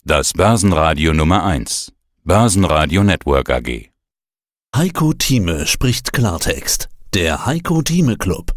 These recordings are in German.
Das Börsenradio Nummer 1. Börsenradio Network AG. Heiko Thieme spricht Klartext. Der Heiko Thieme Club.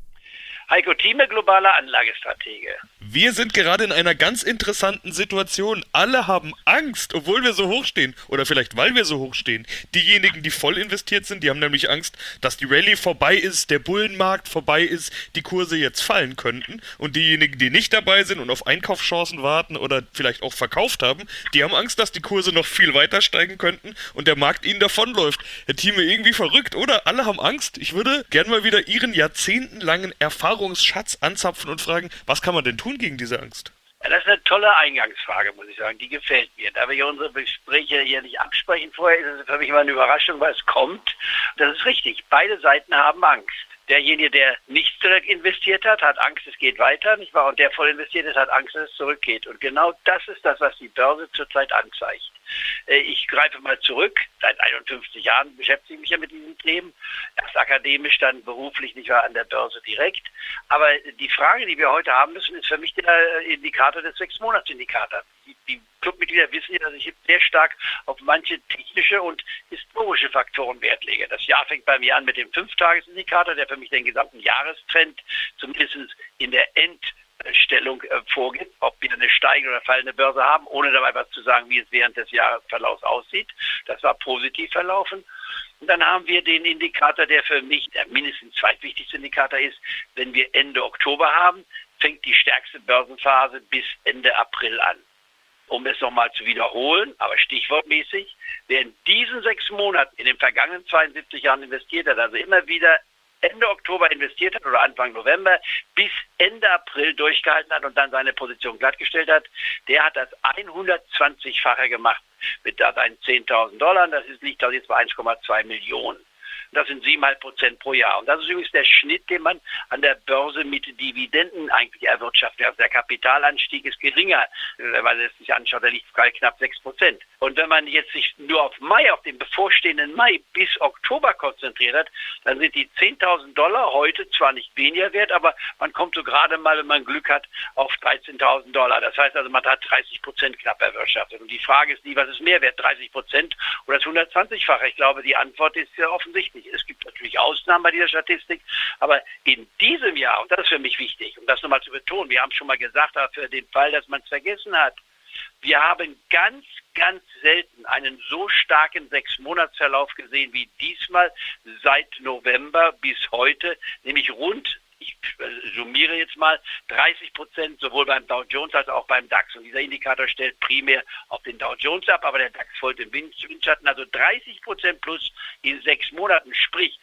Heiko Thieme, globaler Anlagestratege. Wir sind gerade in einer ganz interessanten Situation. Alle haben Angst, obwohl wir so hoch stehen. Oder vielleicht, weil wir so hoch stehen. Diejenigen, die voll investiert sind, die haben nämlich Angst, dass die Rallye vorbei ist, der Bullenmarkt vorbei ist, die Kurse jetzt fallen könnten. Und diejenigen, die nicht dabei sind und auf Einkaufschancen warten oder vielleicht auch verkauft haben, die haben Angst, dass die Kurse noch viel weiter steigen könnten und der Markt ihnen davonläuft. Herr Thieme, irgendwie verrückt, oder? Alle haben Angst. Ich würde gern mal wieder Ihren jahrzehntelangen Erfahrungsschatz anzapfen und fragen, was kann man denn tun gegen diese Angst? Ja, das ist eine tolle Eingangsfrage, muss ich sagen. Die gefällt mir. Da wir unsere Gespräche hier nicht absprechen vorher, ist es für mich immer eine Überraschung, weil es kommt. Das ist richtig. Beide Seiten haben Angst. Derjenige, der nicht direkt investiert hat, hat Angst, es geht weiter, nicht wahr? Und der voll investiert ist, hat Angst, dass es zurückgeht. Und genau das ist das, was die Börse zurzeit anzeigt. Ich greife mal zurück. Seit 51 Jahren beschäftige ich mich ja mit diesen Themen. Erst akademisch, dann beruflich, nicht wahr, an der Börse direkt. Aber die Frage, die wir heute haben müssen, ist für mich der Indikator des 6-Monats-Indikators. Die Clubmitglieder wissen ja, dass ich sehr stark auf manche technische und historische Faktoren Wert lege. Das Jahr fängt bei mir an mit dem 5-Tages-Indikator, der für mich den gesamten Jahrestrend zumindest in der Endstellung vorgibt, ob wir eine steigende oder fallende Börse haben, ohne dabei was zu sagen, wie es während des Jahresverlaufs aussieht. Das war positiv verlaufen. Und dann haben wir den Indikator, der für mich der mindestens zweitwichtigste Indikator ist. Wenn wir Ende Oktober haben, fängt die stärkste Börsenphase bis Ende April an. Um es nochmal zu wiederholen, aber stichwortmäßig, wer in diesen 6 Monaten in den vergangenen 72 Jahren investiert hat, also immer wieder Ende Oktober investiert hat oder Anfang November bis Ende April durchgehalten hat und dann seine Position glattgestellt hat, der hat das 120-fache gemacht mit seinen $10.000. Das liegt also jetzt bei 1,2 Millionen. Das sind 7,5% pro Jahr. Und das ist übrigens der Schnitt, den man an der Börse mit Dividenden eigentlich erwirtschaftet. Also der Kapitalanstieg ist geringer. Wenn man es sich anschaut, der liegt bei knapp 6%. Und wenn man jetzt sich nur auf Mai, auf den bevorstehenden Mai bis Oktober konzentriert hat, dann sind die $10.000 heute zwar nicht weniger wert, aber man kommt so gerade mal, wenn man Glück hat, auf $13.000. Das heißt also, man hat 30% knapp erwirtschaftet. Und die Frage ist nie, was ist mehr wert, 30% oder das 120-fache? Ich glaube, die Antwort ist ja offensichtlich. Es gibt natürlich Ausnahmen bei dieser Statistik, aber in diesem Jahr, und das ist für mich wichtig, um das nochmal zu betonen, wir haben es schon mal gesagt, aber für den Fall, dass man es vergessen hat, wir haben ganz, ganz selten einen so starken 6-Monats-Verlauf gesehen wie diesmal seit November bis heute, nämlich rund, ich summiere jetzt mal, 30% sowohl beim Dow Jones als auch beim DAX. Und dieser Indikator stellt primär auf den Dow Jones ab, aber der DAX folgt im Windschatten. Also 30% plus in 6 Monaten, sprich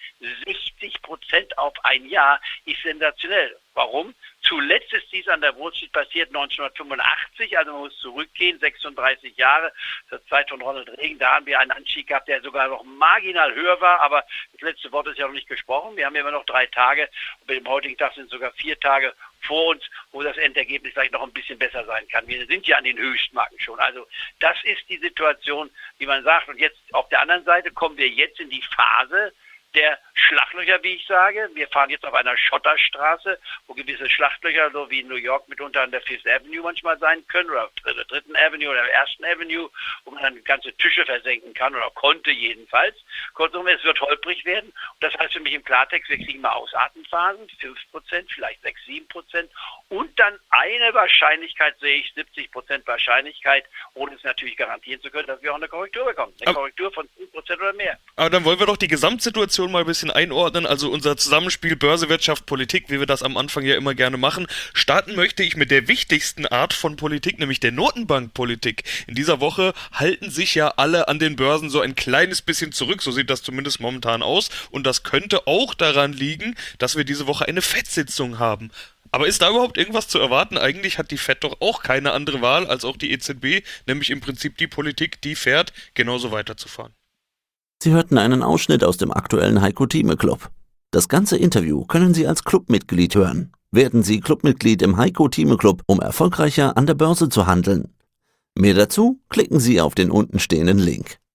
60% auf ein Jahr, ist sensationell. Warum? Zuletzt ist dies an der Wall Street passiert 1985, also man muss zurückgehen, 36 Jahre, zur Zeit von Ronald Reagan, da haben wir einen Anstieg gehabt, der sogar noch marginal höher war, aber das letzte Wort ist ja noch nicht gesprochen. Wir haben ja immer noch 3 Tage und mit dem heutigen Tag sind sogar 4 Tage vor uns, wo das Endergebnis vielleicht noch ein bisschen besser sein kann. Wir sind ja an den Höchstmarken schon. Also das ist die Situation, wie man sagt. Und jetzt auf der anderen Seite kommen wir jetzt in die Phase der Schlachtlöcher, wie ich sage. Wir fahren jetzt auf einer Schotterstraße, wo gewisse Schlachtlöcher, so wie in New York mitunter an der Fifth Avenue manchmal sein können, oder der 3. Avenue oder der 1. Avenue, wo man dann ganze Tische versenken kann, oder konnte jedenfalls. Kurzum, es wird holprig werden. Und das heißt für mich im Klartext, wir kriegen mal Ausatemphasen, 5%, vielleicht 6, 7%. Und dann eine Wahrscheinlichkeit, sehe ich, 70% Wahrscheinlichkeit, ohne es natürlich garantieren zu können, dass wir auch eine Korrektur bekommen. Eine Korrektur von 10% oder mehr. Aber dann wollen wir doch die Gesamtsituation mal ein bisschen einordnen, also unser Zusammenspiel Börse, Wirtschaft, Politik, wie wir das am Anfang ja immer gerne machen. Starten möchte ich mit der wichtigsten Art von Politik, nämlich der Notenbankpolitik. In dieser Woche halten sich ja alle an den Börsen so ein kleines bisschen zurück, so sieht das zumindest momentan aus. Und das könnte auch daran liegen, dass wir diese Woche eine FED-Sitzung haben. Aber ist da überhaupt irgendwas zu erwarten? Eigentlich hat die FED doch auch keine andere Wahl als auch die EZB, nämlich im Prinzip die Politik, die fährt, genauso weiterzufahren. Sie hörten einen Ausschnitt aus dem aktuellen Heiko Thieme Club. Das ganze Interview können Sie als Clubmitglied hören. Werden Sie Clubmitglied im Heiko Thieme Club, um erfolgreicher an der Börse zu handeln. Mehr dazu klicken Sie auf den untenstehenden Link.